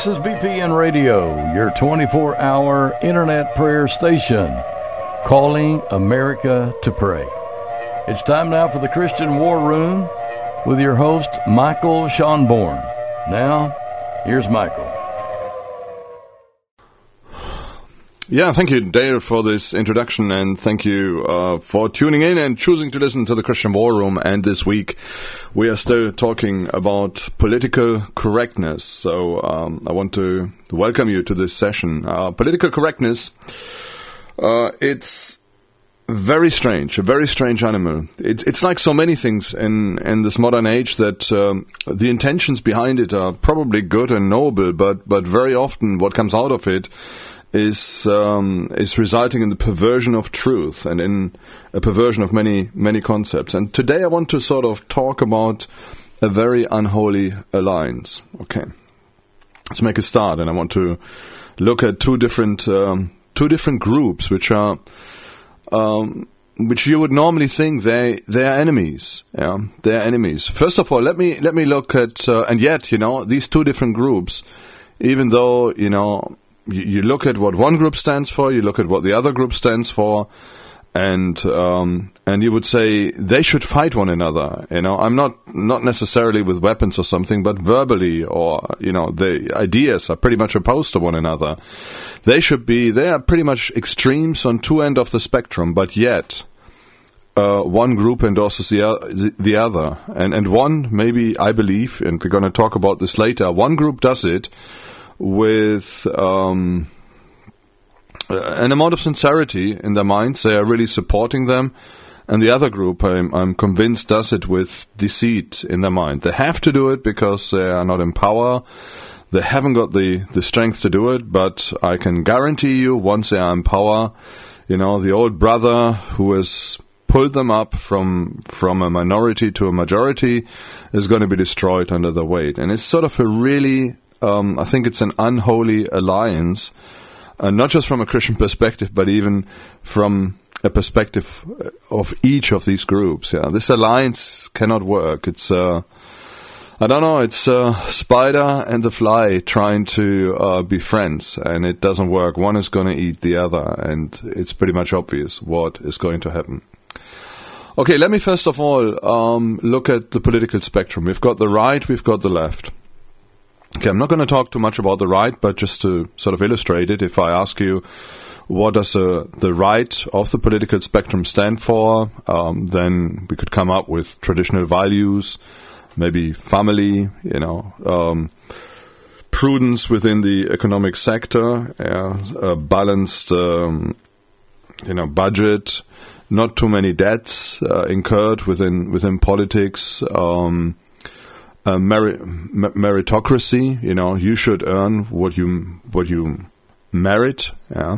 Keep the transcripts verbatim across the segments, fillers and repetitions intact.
This is B P N Radio, your twenty-four hour internet prayer station, calling America to pray. It's time now for the Christian War Room with your host, Michael Schonborn. Now, here's Michael. Yeah, thank you, Dale, for this introduction, and thank you uh, for tuning in and choosing to listen to the Christian War Room. And this week, we are still talking about political correctness. So um, I want to welcome you to this session. Uh, political correctness, uh, it's very strange, a very strange animal. It, it's like so many things in, in this modern age that um, the intentions behind it are probably good and noble, but, but very often what comes out of it is um, is resulting in the perversion of truth and in a perversion of many, many concepts. And today I want to sort of talk about a very unholy alliance. Okay, let's make a start, and I want to look at two different um, two different groups which are um, which you would normally think they they are enemies. Yeah, they are enemies. First of all, let me let me look at uh, and yet you know these two different groups, even though you know. You look at what one group stands for, you look at what the other group stands for, and um, and you would say they should fight one another. You know, I'm not not necessarily with weapons or something, but verbally, or you know, the ideas are pretty much opposed to one another. They should be. They are pretty much extremes on two ends of the spectrum, but yet uh, one group endorses the uh, the other, and and one maybe I believe, and we're going to talk about this later. One group does it with um, an amount of sincerity in their minds. They are really supporting them. And the other group, I'm, I'm convinced, does it with deceit in their mind. They have to do it because they are not in power. They haven't got the, the strength to do it, but I can guarantee you, once they are in power, you know, the old brother who has pulled them up from from a minority to a majority is going to be destroyed under their weight. And it's sort of a really... Um, I think it's an unholy alliance, uh, not just from a Christian perspective, but even from a perspective of each of these groups. Yeah, this alliance cannot work. It's, uh, I don't know, it's a spider and the fly trying to uh, be friends, and it doesn't work. One is going to eat the other, and it's pretty much obvious what is going to happen. Okay, let me first of all um, look at the political spectrum. We've got the right, we've got the left. Okay, I'm not going to talk too much about the right, but just to sort of illustrate it, if I ask you what does uh, the right of the political spectrum stand for, um, then we could come up with traditional values, maybe family, you know, um, prudence within the economic sector, yeah, a balanced, um, you know, budget, not too many debts uh, incurred within within politics. Um, Uh, meri- mer- meritocracy, you know, you should earn what you what you merit. Yeah,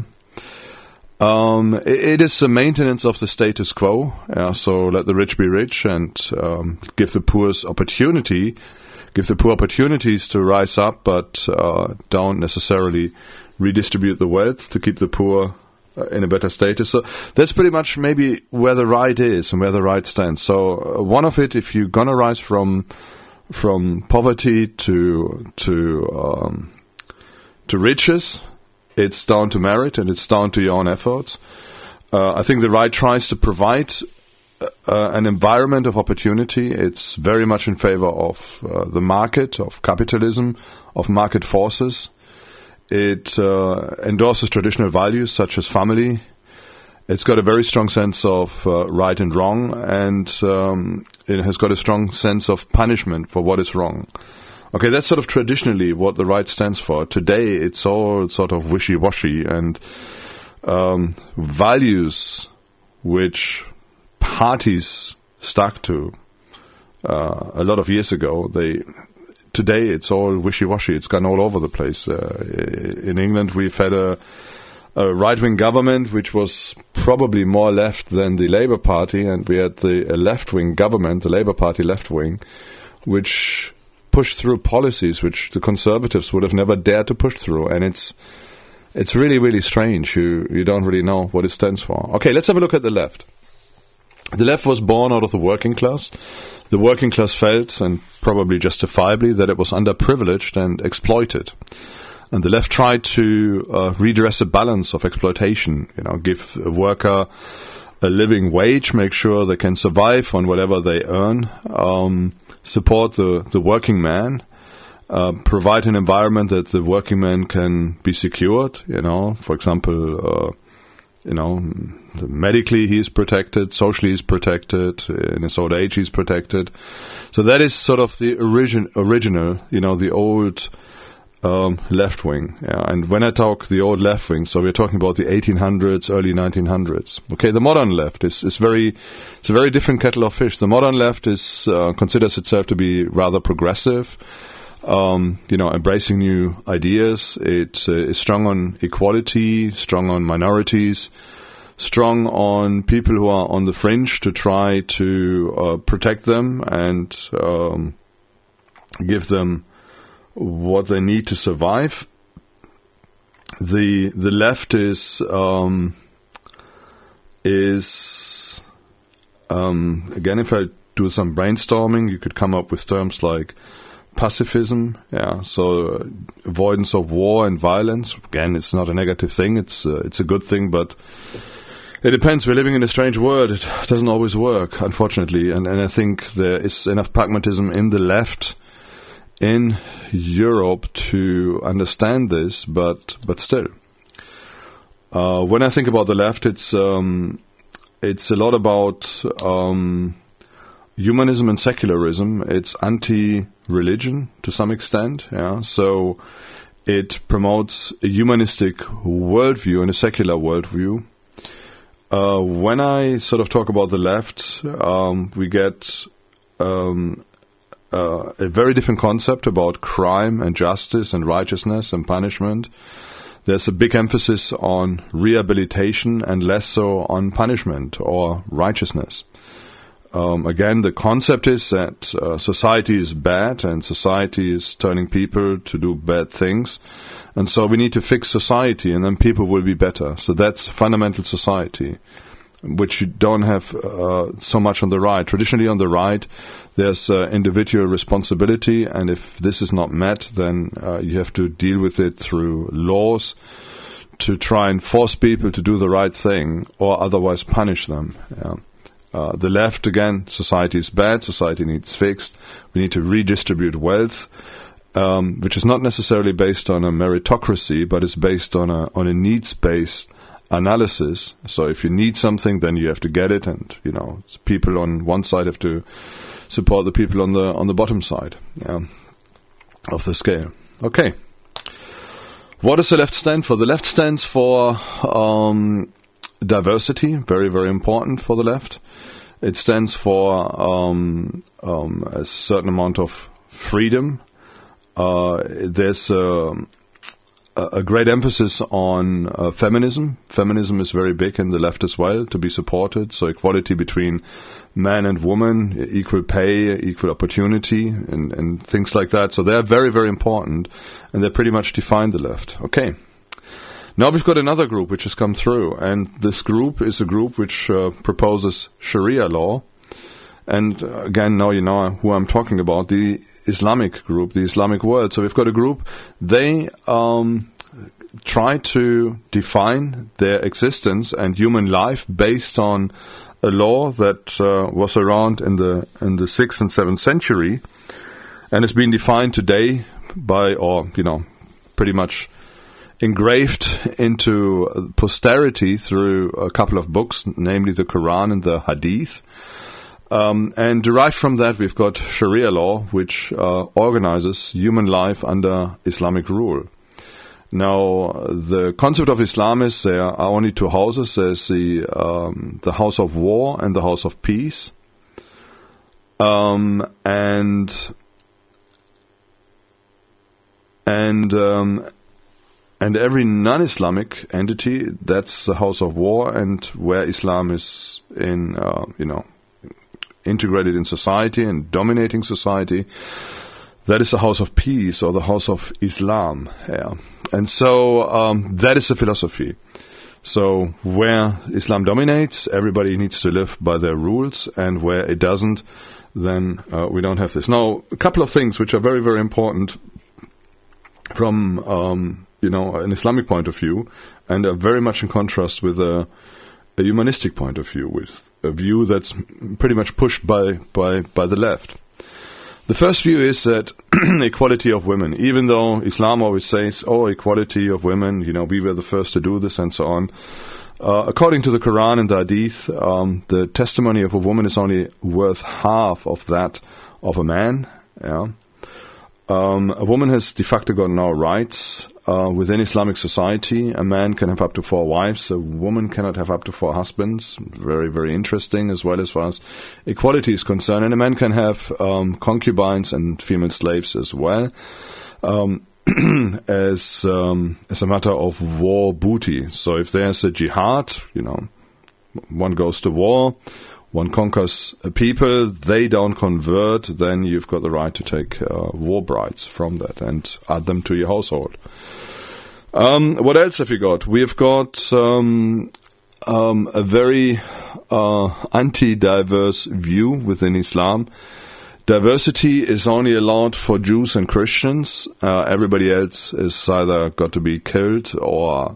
um, it, it is the maintenance of the status quo. Yeah, so let the rich be rich and um, give the poor opportunity, give the poor opportunities to rise up, but uh, don't necessarily redistribute the wealth to keep the poor uh, in a better status. So that's pretty much maybe where the right is and where the right stands. So uh, one of it, if you're gonna rise from From poverty to to um, to riches, it's down to merit and it's down to your own efforts. Uh, I think the right tries to provide uh, an environment of opportunity. It's very much in favor of uh, the market, of capitalism, of market forces. It uh, endorses traditional values such as family. It's got a very strong sense of uh, right and wrong, and um, it has got a strong sense of punishment for what is wrong. Okay, that's sort of traditionally what the right stands for. Today, it's all sort of wishy-washy, and um, values which parties stuck to uh, a lot of years ago, they today it's all wishy-washy. It's gone all over the place. Uh, in England, we've had a a right-wing government which was probably more left than the Labour Party, and we had the a left-wing government, the Labour Party left-wing, which pushed through policies which the Conservatives would have never dared to push through. And it's it's really, really strange. You you don't really know what it stands for. Okay, let's have a look at the left. The left was born out of the working class. The working class felt, and probably justifiably, that it was underprivileged and exploited. And the left tried to uh, redress a balance of exploitation, you know, give a worker a living wage, make sure they can survive on whatever they earn, um, support the, the working man, uh, provide an environment that the working man can be secured, you know, for example, uh, you know, medically he is protected, socially he is protected, in his old age he is protected. So that is sort of the origin, original, you know, the old um, left wing. Yeah. And when I talk the old left wing, so we're talking about the eighteen hundreds, early nineteen hundreds. Okay, the modern left is, is very, it's a very different kettle of fish. The modern left is uh, considers itself to be rather progressive. Um, you know, embracing new ideas. It uh, is strong on equality, strong on minorities, strong on people who are on the fringe to try to uh, protect them and um, give them what they need to survive. The the left is um, is um, again, if I do some brainstorming, you could come up with terms like pacifism, yeah. So uh, avoidance of war and violence. Again, it's not a negative thing. It's uh, it's a good thing, but it depends. We're living in a strange world. It doesn't always work, unfortunately. And and I think there is enough pragmatism in the left in Europe to understand this, but but still, uh, when I think about the left, it's um, it's a lot about um, humanism and secularism. It's anti-religion to some extent, yeah. So it promotes a humanistic worldview and a secular worldview. Uh, when I sort of talk about the left, um, we get um, uh, a very different concept about crime and justice and righteousness and punishment. There's a big emphasis on rehabilitation and less so on punishment or righteousness. Um, again, the concept is that uh, society is bad and society is turning people to do bad things. And so we need to fix society and then people will be better. So that's fundamental society, which you don't have uh, so much on the right. Traditionally on the right, there's uh, individual responsibility. And if this is not met, then uh, you have to deal with it through laws to try and force people to do the right thing or otherwise punish them. Yeah. Uh, the left, again, society is bad, society needs fixed, we need to redistribute wealth, um, which is not necessarily based on a meritocracy, but is based on a on a needs-based analysis. So if you need something, then you have to get it, and, you know, people on one side have to support the people on the on the bottom side, yeah, of the scale. Okay. What does the left stand for? The left stands for um, diversity, very, very important for the left. It stands for um, um, a certain amount of freedom. Uh, there's a, a great emphasis on uh, feminism. Feminism is very big in the left as well, to be supported. So equality between man and woman, equal pay, equal opportunity, and, and things like that. So they're very, very important, and they pretty much define the left. Okay. Now we've got another group which has come through, and this group is a group which uh, proposes Sharia law. And uh, again, now you know who I'm talking about, the Islamic group, the Islamic world. So we've got a group, they um, try to define their existence and human life based on a law that uh, was around in the in the sixth and seventh century, and has been defined today by, or, you know, pretty much engraved into posterity through a couple of books, namely the Quran and the Hadith. Um, and derived from that, we've got Sharia law, which uh, organizes human life under Islamic rule. Now, the concept of Islam is there are only two houses. There's the, um, the house of war and the house of peace. Um, and and um, And every non-Islamic entity, that's the house of war, and where Islam is in, uh, you know, integrated in society and dominating society, that is the house of peace or the house of Islam. Yeah. And so um, that is the philosophy. So where Islam dominates, everybody needs to live by their rules, and where it doesn't, then uh, we don't have this. Now, a couple of things which are very, very important from um, you know an Islamic point of view, and are very much in contrast with a, a humanistic point of view, with a view that's pretty much pushed by by, by the left. The first view is that equality of women, even though Islam always says, oh, equality of women, you know, we were the first to do this and so on. Uh, according to the Quran and the Hadith, um, the testimony of a woman is only worth half of that of a man. Yeah. Um, a woman has de facto got no rights uh, within Islamic society. A man can have up to four wives. A woman cannot have up to four husbands. Very, very interesting as well as far as equality is concerned. And a man can have um, concubines and female slaves as well, um, as um, as a matter of war booty. So if there's a jihad, you know, one goes to war, one conquers a people, they don't convert, then you've got the right to take uh, war brides from that and add them to your household. Um, what else have we got? We've got um, um, a very uh, anti-diverse view within Islam. Diversity is only allowed for Jews and Christians. Uh, everybody else is either got to be killed or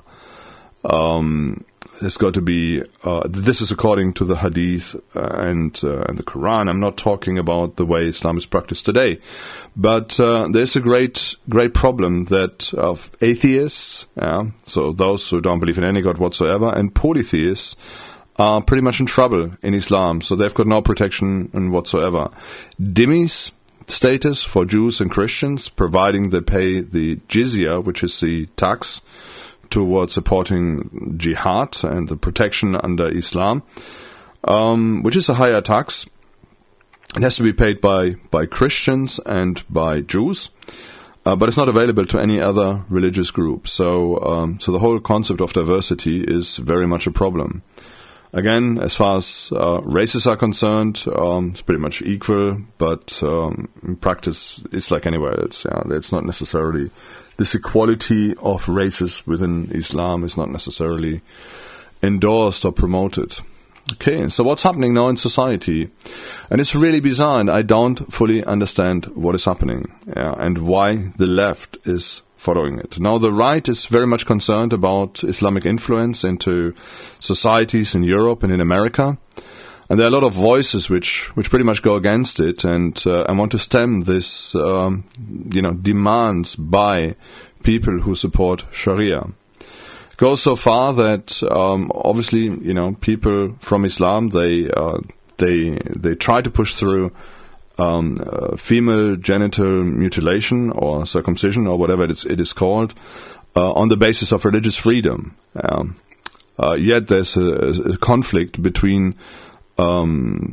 um, has got to be. Uh, this is according to the Hadith and, uh, and the Quran. I'm not talking about the way Islam is practiced today, but uh, there's a great, great problem that of atheists, yeah, so those who don't believe in any God whatsoever, and polytheists are pretty much in trouble in Islam, so they've got no protection whatsoever. Dhimmis status for Jews and Christians, providing they pay the jizya, which is the tax towards supporting jihad and the protection under Islam, um, which is a higher tax. It has to be paid by, by Christians and by Jews, uh, but it's not available to any other religious group. So, um, so the whole concept of diversity is very much a problem. Again, as far as uh, races are concerned, um, it's pretty much equal, but um, in practice, it's like anywhere else. Yeah, it's not necessarily this equality of races within Islam is not necessarily endorsed or promoted. Okay, so what's happening now in society? And it's really bizarre, and I don't fully understand what is happening, yeah, and why the left is following it. Now, the right is very much concerned about Islamic influence into societies in Europe and in America. And there are a lot of voices which, which pretty much go against it and, uh, and want to stem this, um, you know, demands by people who support Sharia. It goes so far that, um, obviously, you know, people from Islam, they, uh, they, they try to push through Um, uh, female genital mutilation or circumcision or whatever it is, it is called, uh, on the basis of religious freedom. Um, uh, yet there's a, a conflict between, um,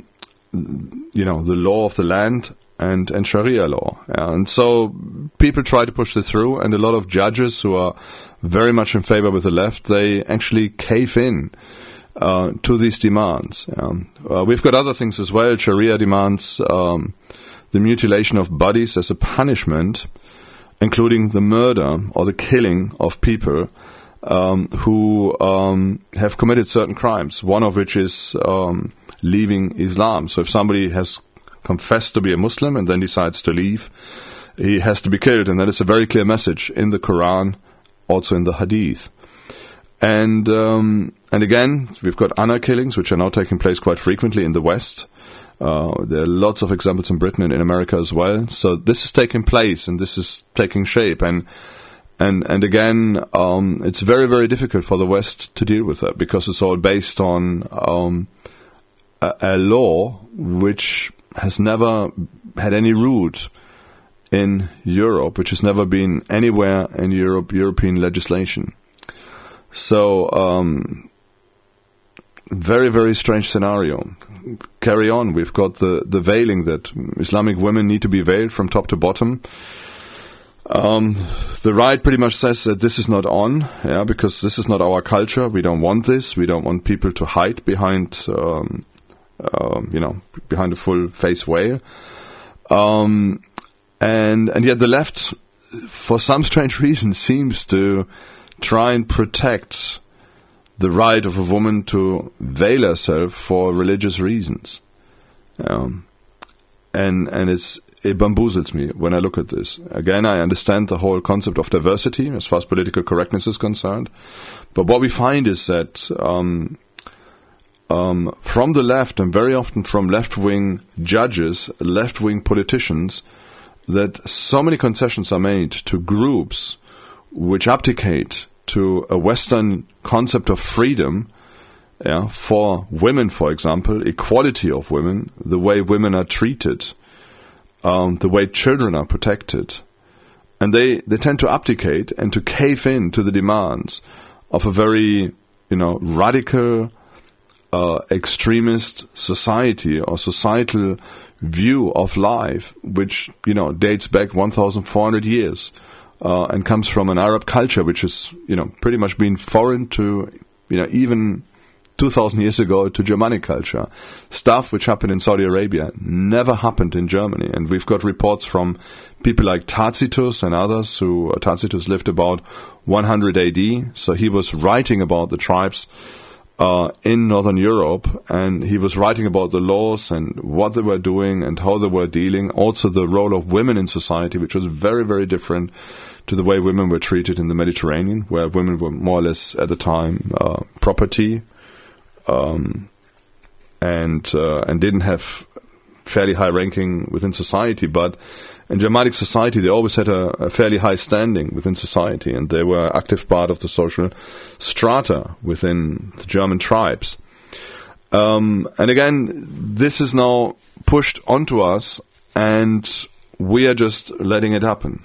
you know, the law of the land and, and Sharia law. Uh, and so people try to push this through, and a lot of judges who are very much in favor with the left, they actually cave in Uh, to these demands. Um, uh, we've got other things as well. Sharia demands um, the mutilation of bodies as a punishment, including the murder or the killing of people um, who um, have committed certain crimes, one of which is um, leaving Islam. So if somebody has confessed to be a Muslim and then decides to leave, he has to be killed, and that is a very clear message in the Quran, also in the Hadith. And um, and again, we've got honor killings, which are now taking place quite frequently in the West. Uh, there are lots of examples in Britain and in America as well. So this is taking place, and this is taking shape. And and and again, um, it's very, very difficult for the West to deal with that, because it's all based on um, a, a law which has never had any root in Europe, which has never been anywhere in Europe, European legislation. So, um, very, very strange scenario. Carry on. We've got the, the veiling, that Islamic women need to be veiled from top to bottom. Um, the right pretty much says that this is not on, yeah, because this is not our culture. We don't want this. We don't want people to hide behind, um, uh, you know, behind a full face veil. Um, and, and yet the left, for some strange reason, seems to try and protect the right of a woman to veil herself for religious reasons. Um, and and it's it bamboozles me when I look at this. Again, I understand the whole concept of diversity as far as political correctness is concerned. But what we find is that um, um, from the left, and very often from left-wing judges, left-wing politicians, that so many concessions are made to groups which abdicate to a Western concept of freedom, yeah, for women, for example, equality of women, the way women are treated, um, the way children are protected. And they, they tend to abdicate and to cave in to the demands of a very, you know, radical, uh, extremist society or societal view of life, which, you know, dates back one thousand four hundred years uh, and comes from an Arab culture which has, you know, pretty much been foreign to, you know, even two thousand years ago to Germanic culture. Stuff which happened in Saudi Arabia never happened in Germany. And we've got reports from people like Tacitus and others who, uh, Tacitus lived about one hundred A D, so he was writing about the tribes uh, in Northern Europe, and he was writing about the laws and what they were doing and how they were dealing, also the role of women in society, which was very, very different to the way women were treated in the Mediterranean, where women were more or less at the time uh, property, um, and uh, and didn't have fairly high ranking within society. But in Germanic society, they always had a, a fairly high standing within society, and they were active part of the social strata within the German tribes. Um, and again, this is now pushed onto us, and we are just letting it happen.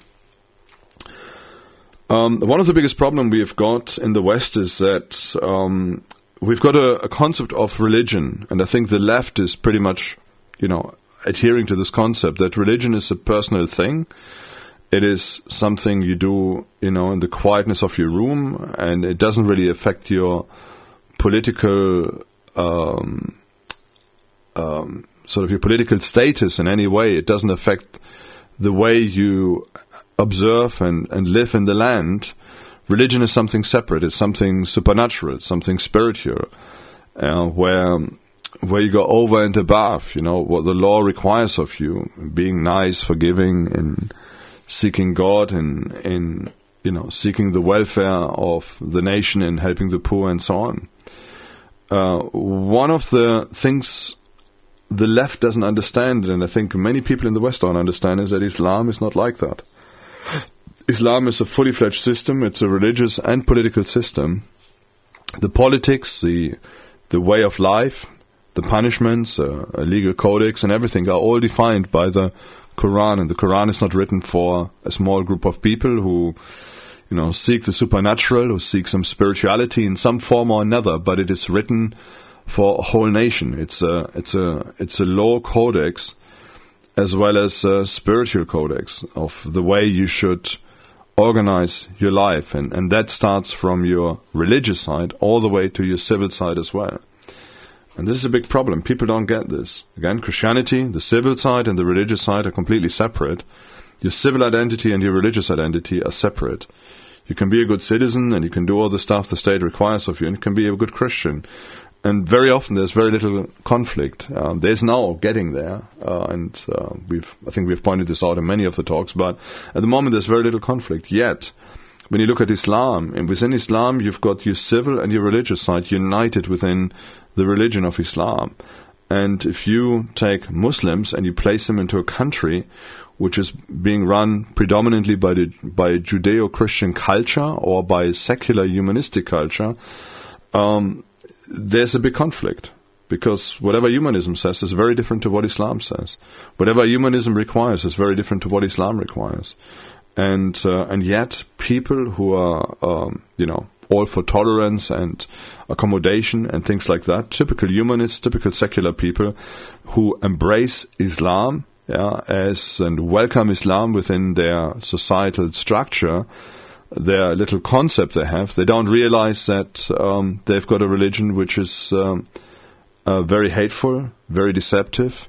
Um, one of the biggest problems we've got in the West is that um, we've got a, a concept of religion, and I think the left is pretty much, you know, adhering to this concept that religion is a personal thing. It is something you do, you know, in the quietness of your room, and it doesn't really affect your political, um, um, sort of your political status in any way. It doesn't affect the way you observe and, and live in the land. Religion is something separate. It's something supernatural, something spiritual, uh, where where you go over and above, you know, what the law requires of you, being nice, forgiving, and seeking God, and, and you know, seeking the welfare of the nation and helping the poor and so on. Uh, one of the things the left doesn't understand, and I think many people in the West don't understand, is that Islam is not like that. Islam is a fully fledged system. It's a religious and political system. The politics, the the way of life, the punishments, uh, a legal codex, and everything are all defined by the Quran. And the Quran is not written for a small group of people who, you know, seek the supernatural, who seek some spirituality in some form or another. But it is written for a whole nation. It's a it's a it's a law codex, as well as a spiritual codex of the way you should organize your life, and, and that starts from your religious side all the way to your civil side as well. And this is a big problem. People don't get this. Again, Christianity, the civil side and the religious side are completely separate. Your civil identity and your religious identity are separate. You can be a good citizen and you can do all the stuff the state requires of you, and you can be a good Christian. And very often there's very little conflict. Uh, there's now getting there, uh, and uh, we've I think we've pointed this out in many of the talks, but at the moment there's very little conflict. Yet, when you look at Islam, and within Islam you've got your civil and your religious side united within the religion of Islam. And if you take Muslims and you place them into a country which is being run predominantly by the by Judeo-Christian culture or by secular humanistic culture, um, there's a big conflict, because whatever humanism says is very different to what Islam says. Whatever humanism requires is very different to what Islam requires. And uh, and yet people who are, um, you know, all for tolerance and accommodation and things like that, typical humanists, typical secular people who embrace Islam, yeah, as and welcome Islam within their societal structure, their little concept they have, they don't realize that um, they've got a religion which is um, uh, very hateful, very deceptive,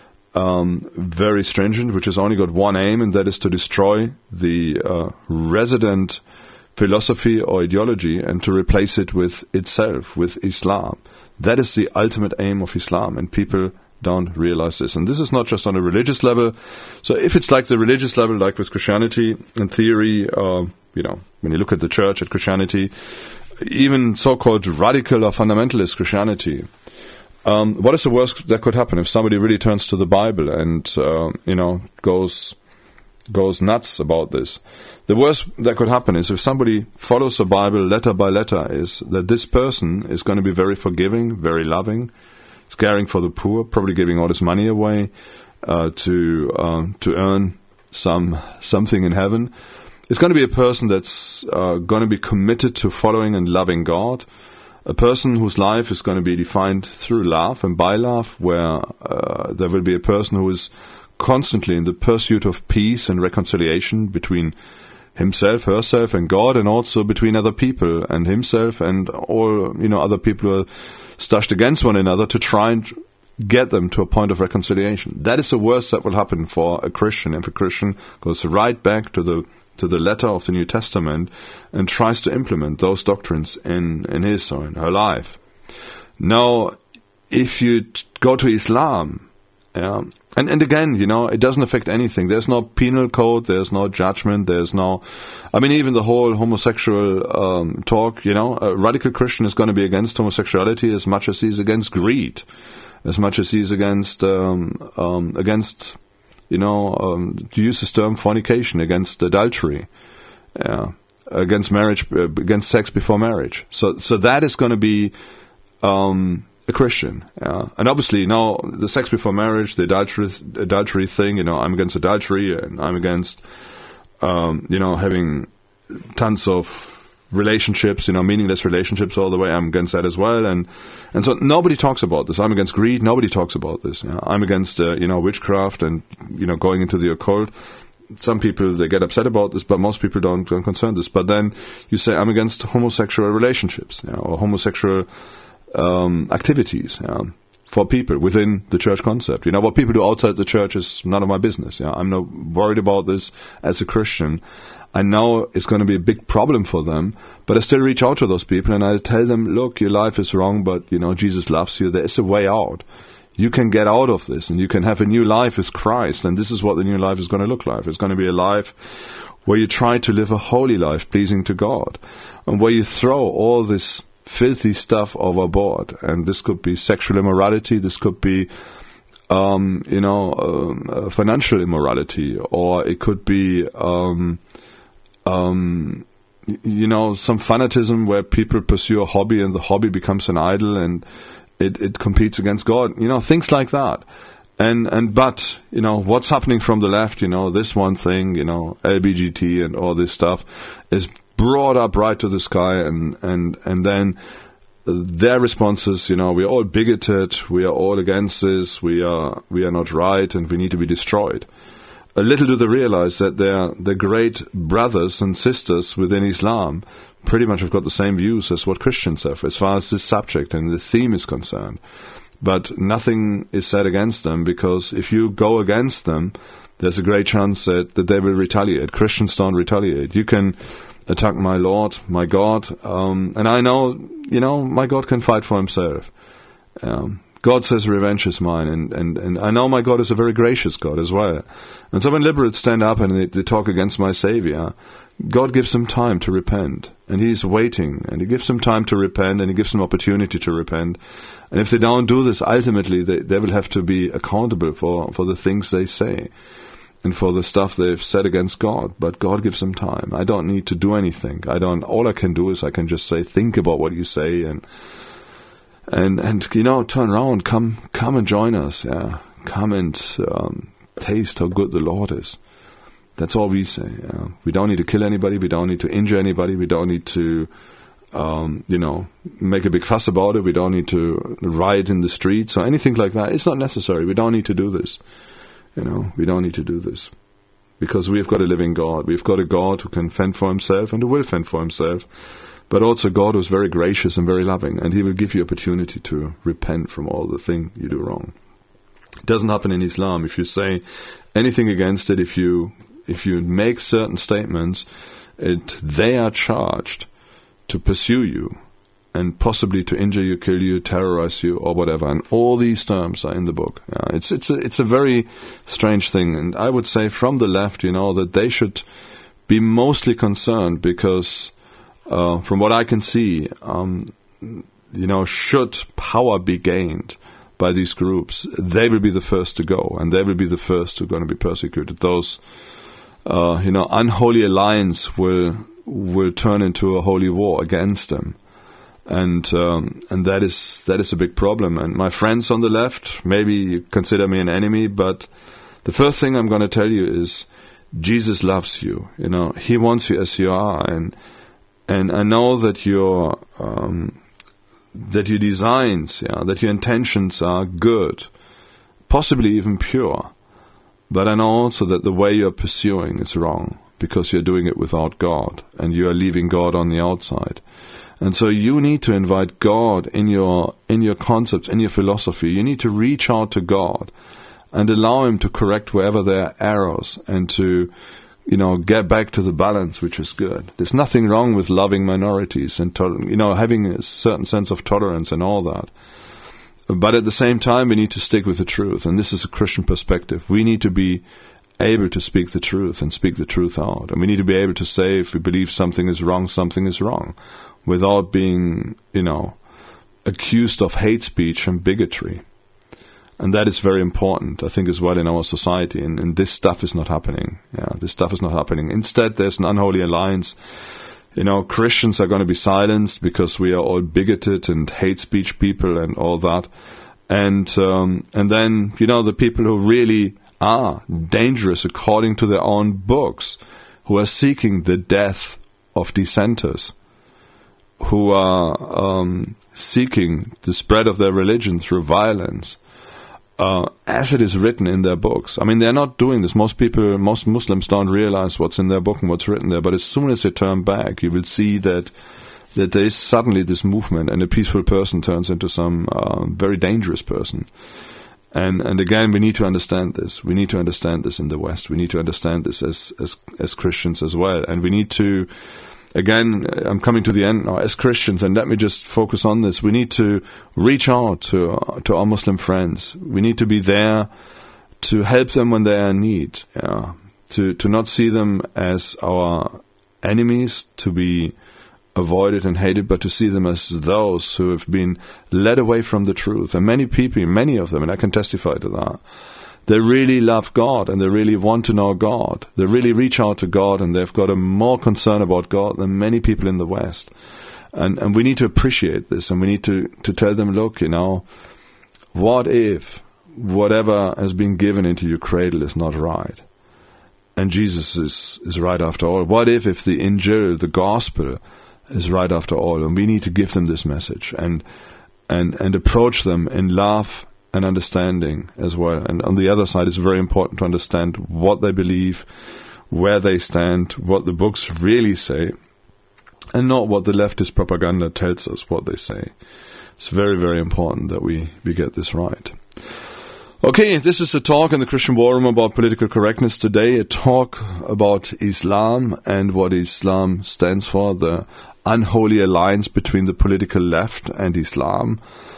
um, very stringent, which has only got one aim, and that is to destroy the uh, resident philosophy or ideology and to replace it with itself, with Islam. That is the ultimate aim of Islam, and people don't realize this. And this is not just on a religious level. So if it's like the religious level, like with Christianity, in theory, uh, you know, when you look at the church, at Christianity, even so-called radical or fundamentalist Christianity, um, what is the worst that could happen if somebody really turns to the Bible and, uh, you know, goes goes nuts about this? The worst that could happen is if somebody follows the Bible letter by letter, is that this person is going to be very forgiving, very loving, is caring for the poor, probably giving all his money away uh, to uh, to earn some something in heaven. It's going to be a person that's uh, going to be committed to following and loving God, a person whose life is going to be defined through love and by love, where uh, there will be a person who is constantly in the pursuit of peace and reconciliation between himself, herself, and God, and also between other people and himself and all, you know, other people who are stashed against one another, to try and get them to a point of reconciliation. That is the worst that will happen for a Christian. If a Christian goes right back to the to the letter of the New Testament and tries to implement those doctrines in, in his or in her life. Now, if you t- go to Islam, yeah, and, and again, you know, it doesn't affect anything. There's no penal code, there's no judgment, there's no... I mean, even the whole homosexual um, talk, you know, a radical Christian is going to be against homosexuality as much as he's against greed, as much as he's against, um, um, against you know, um, to use this term, fornication, against adultery, yeah, against marriage, uh, against sex before marriage. So, so that is going to be um, a Christian. Yeah. And obviously, now the sex before marriage, the adultery, adultery thing. You know, I'm against adultery, and I'm against, um, you know, having tons of relationships, you know, meaningless relationships all the way. I'm against that as well. And and so nobody talks about this. I'm against greed. Nobody talks about this. You know? I'm against, uh, you know, witchcraft and, you know, going into the occult. Some people, they get upset about this, but most people don't, don't concern this. But then you say, I'm against homosexual relationships, you know, or homosexual um, activities, you know, for people within the church concept. You know, what people do outside the church is none of my business. You know? I'm not worried about this as a Christian. I know it's going to be a big problem for them, but I still reach out to those people and I tell them, look, your life is wrong, but, you know, Jesus loves you. There is a way out. You can get out of this and you can have a new life with Christ. And this is what the new life is going to look like. It's going to be a life where you try to live a holy life pleasing to God, and where you throw all this filthy stuff overboard. And this could be sexual immorality. This could be, um, you know, um, uh, financial immorality, or it could be, um, Um, you know, some fanatism where people pursue a hobby and the hobby becomes an idol and it, it competes against God. You know, things like that. And, and, but, you know, what's happening from the left, you know, this one thing, you know, L B G T and all this stuff is brought up right to the sky, and, and, and then their responses, you know, we are all bigoted, we are all against this, we are, we are not right, and we need to be destroyed. A little do they realize that their their great brothers and sisters within Islam pretty much have got the same views as what Christians have as far as this subject and the theme is concerned. But nothing is said against them, because if you go against them, there's a great chance that, that they will retaliate. Christians don't retaliate. You can attack my Lord, my God, um, and I know, you know, my God can fight for himself. Um, God says, revenge is mine, and, and, and I know my God is a very gracious God as well. And so when liberates stand up and they, they talk against my Savior, God gives them time to repent, and He's waiting, and He gives them time to repent, and He gives them opportunity to repent. And if they don't do this, ultimately they, they will have to be accountable for, for the things they say and for the stuff they've said against God. But God gives them time. I don't need to do anything. I don't. All I can do is I can just say, think about what you say, and And, and you know, turn around, come come and join us, yeah. Come and um, taste how good the Lord is. That's all we say. Yeah. We don't need to kill anybody, we don't need to injure anybody, we don't need to, um, you know, make a big fuss about it, we don't need to riot in the streets or anything like that. It's not necessary. We don't need to do this. You know, we don't need to do this. Because we've got a living God. We've got a God who can fend for Himself and who will fend for Himself. But also God who's very gracious and very loving, and He will give you opportunity to repent from all the thing you do wrong. It doesn't happen in Islam. If you say anything against it, if you if you make certain statements, it they are charged to pursue you and possibly to injure you, kill you, terrorize you, or whatever. And all these terms are in the book. Yeah, it's it's a, it's a very strange thing. And I would say from the left, you know, that they should be mostly concerned because uh, from what I can see, um, you know, should power be gained by these groups, they will be the first to go, and they will be the first who are going to be persecuted. Those, uh, you know, unholy alliance will will turn into a holy war against them. And um, and that is that is a big problem. And my friends on the left, maybe you consider me an enemy, but the first thing I'm going to tell you is Jesus loves you. You know, He wants you as you are, and and I know that your um, that your designs, yeah, that your intentions are good, possibly even pure. But I know also that the way you're pursuing is wrong because you're doing it without God, and you are leaving God on the outside. And so you need to invite God in your in your concepts, in your philosophy. You need to reach out to God and allow Him to correct wherever there are errors and to, you know, get back to the balance, which is good. There's nothing wrong with loving minorities and, to, you know, having a certain sense of tolerance and all that. But at the same time, we need to stick with the truth. And this is a Christian perspective. We need to be able to speak the truth and speak the truth out. And we need to be able to say if we believe something is wrong, something is wrong, without being, you know, accused of hate speech and bigotry. And that is very important, I think, as well in our society. And, and this stuff is not happening. Yeah, this stuff is not happening. Instead, there's an unholy alliance. You know, Christians are going to be silenced because we are all bigoted and hate speech people and all that. And um, and then, you know, the people who really are dangerous according to their own books, who are seeking the death of dissenters, who are um, seeking the spread of their religion through violence, uh, as it is written in their books. I mean, they're not doing this. Most people, most Muslims don't realize what's in their book and what's written there. But as soon as they turn back, you will see that that there is suddenly this movement, and a peaceful person turns into some uh, very dangerous person. And and again, we need to understand this. We need to understand this in the West. We need to understand this as as as Christians as well. And we need to, again, I'm coming to the end now, as Christians, and let me just focus on this. We need to reach out to uh, to our Muslim friends. We need to be there to help them when they are in need. Yeah. To to not see them as our enemies, to be avoided and hated, but to see them as those who have been led away from the truth. And many people, many of them, and I can testify to that, they really love God and they really want to know God. They really reach out to God, and they've got a more concern about God than many people in the West. And and we need to appreciate this, and we need to, to tell them, look, you know, what if whatever has been given into your cradle is not right? And Jesus is, is right after all. What if if the Injil, the gospel, is right after all? And we need to give them this message and and and approach them in love and understanding as well. And on the other side, it's very important to understand what they believe, where they stand, what the books really say, and not what the leftist propaganda tells us what they say. It's very, very important that we, we get this right. Okay, this is a talk in the Christian War Room about political correctness today, a talk about Islam and what Islam stands for, the unholy alliance between the political left and Islam,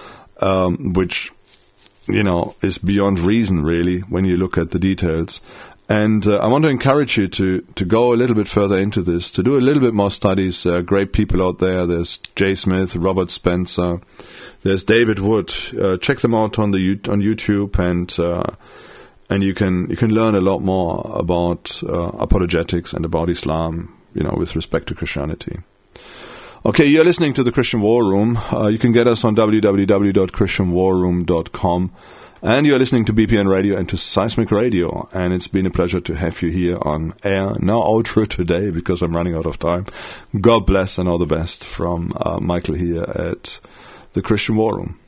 um, which, you know, is beyond reason, really, when you look at the details. And uh, I want to encourage you to, to go a little bit further into this, to do a little bit more studies. There are great people out there. There's Jay Smith, Robert Spencer, there's David Wood. Uh, check them out on the on YouTube, and uh, and you can you can learn a lot more about uh, apologetics and about Islam, you know, with respect to Christianity. Okay, you're listening to the Christian War Room. Uh, you can get us on w w w dot christian war room dot com. And you're listening to B P N Radio and to Seismic Radio. And it's been a pleasure to have you here on air. No outro today because I'm running out of time. God bless and all the best from uh, Michael here at the Christian War Room.